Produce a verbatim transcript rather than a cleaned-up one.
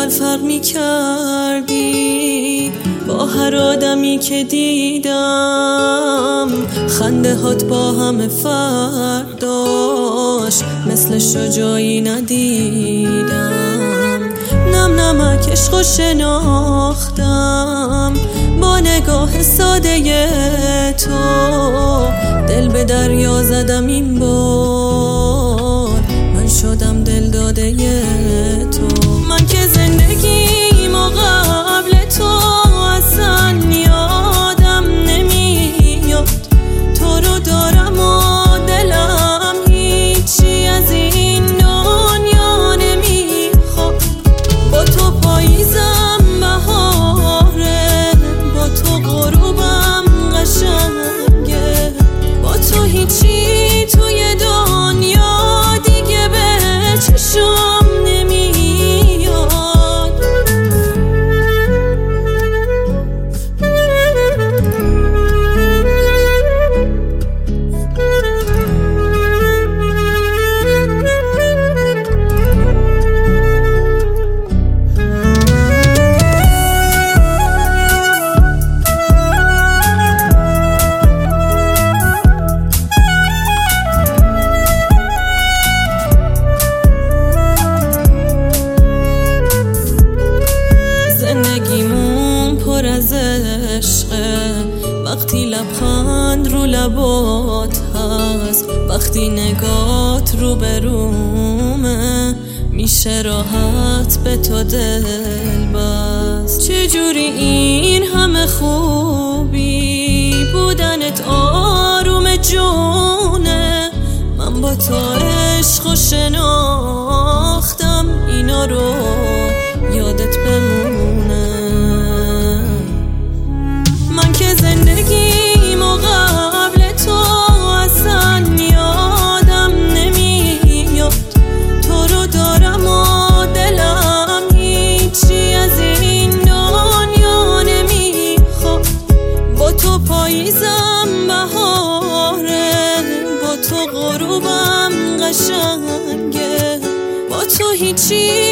انقدر فرق می کردی با هر آدمی که دیدم. خنده هات با همه فرق داشت، مثل شجاعی ندیدم. نم نمک عشقو شناختم با نگاه ساده تو. دل به دریا زدم این بار، من شدم دل داده تو. من که زندگیمو قبل تو اصلا یادم نمیاد. تو رو دارم و دلم هیچی از این دنیا نمیخواد. با تو پاییزم بهاره، با تو غروبم قشنگه. با تو هیچی توی دنیا دیگه به چشم نمیاد. پر از عشقه وقتی لبخند رو لبات هست، وقتی نگات رو به رومه میشه راحت به تو دل بست. چجوری این همه خوبی بودنت آروم جونه. من با تو عشق و شناختم اینا رو یادت بمونه. زندگیمو قبل تو اصلا یادم نمیاد. تو رو دارم و دلم هیچی از این دنیا نمیخواد. با تو پاییزم بهاره، با تو غروبم قشنگه. با تو هیچی